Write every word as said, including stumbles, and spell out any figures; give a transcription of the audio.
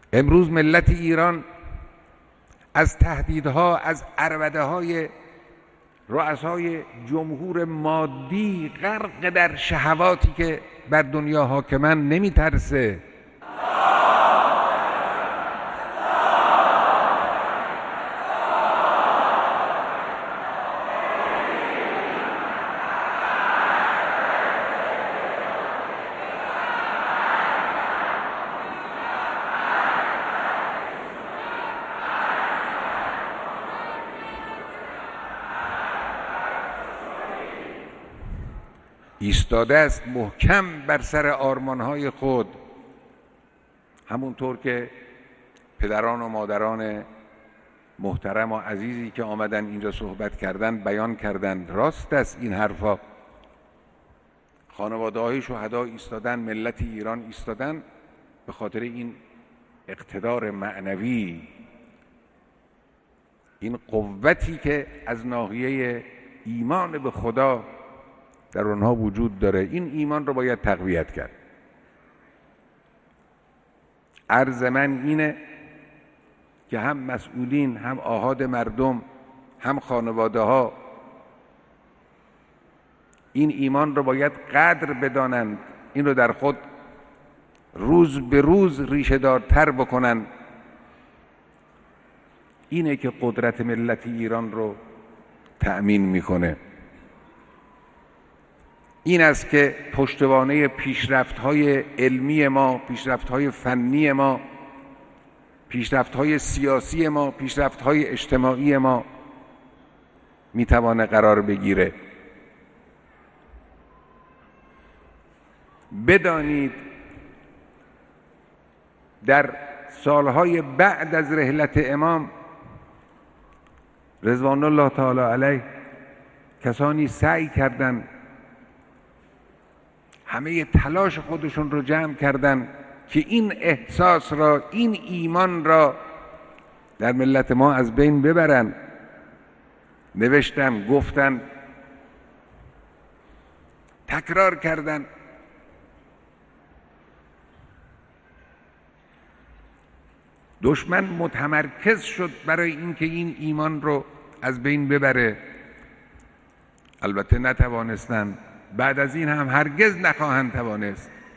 امروز ملت ایران از تهدیدها، از عربده‌های رؤسای جمهور مادی غرق در شهواتی که بر دنیا حاکمن نمیترسه. ایستاده است محکم بر سر آرمانهای خود، همونطور که پدران و مادران محترم و عزیزی که آمدن اینجا صحبت کردن بیان کردند. راست است این حرفا. خانواده های شهدا ایستادن، ملت ایران ایستادن به خاطر این اقتدار معنوی، این قوتی که از ناحیه ایمان به خدا در اونها وجود داره. این ایمان رو باید تقویت کرد. عرض من اینه که هم مسئولین، هم آحاد مردم، هم خانواده ها این ایمان رو باید قدر بدانند، این رو در خود روز به روز ریشه دارتر بکنن. اینه که قدرت ملت ایران رو تأمین میکنه. این است که پشتوانه پیشرفت‌های علمی ما، پیشرفت‌های فنی ما، پیشرفت‌های سیاسی ما، پیشرفت‌های اجتماعی ما میتوانه قرار بگیره. بدانید در سالهای بعد از رحلت امام رضوان الله تعالی علیه کسانی سعی کردند، همه تلاش خودشون رو جمع کردن که این احساس را، این ایمان را در ملت ما از بین ببرن. نوشتن، گفتن، تکرار کردن. دشمن متمرکز شد برای اینکه این ایمان رو از بین ببره. البته نتوانستند، بعد از این هم هرگز نخواهند توانست.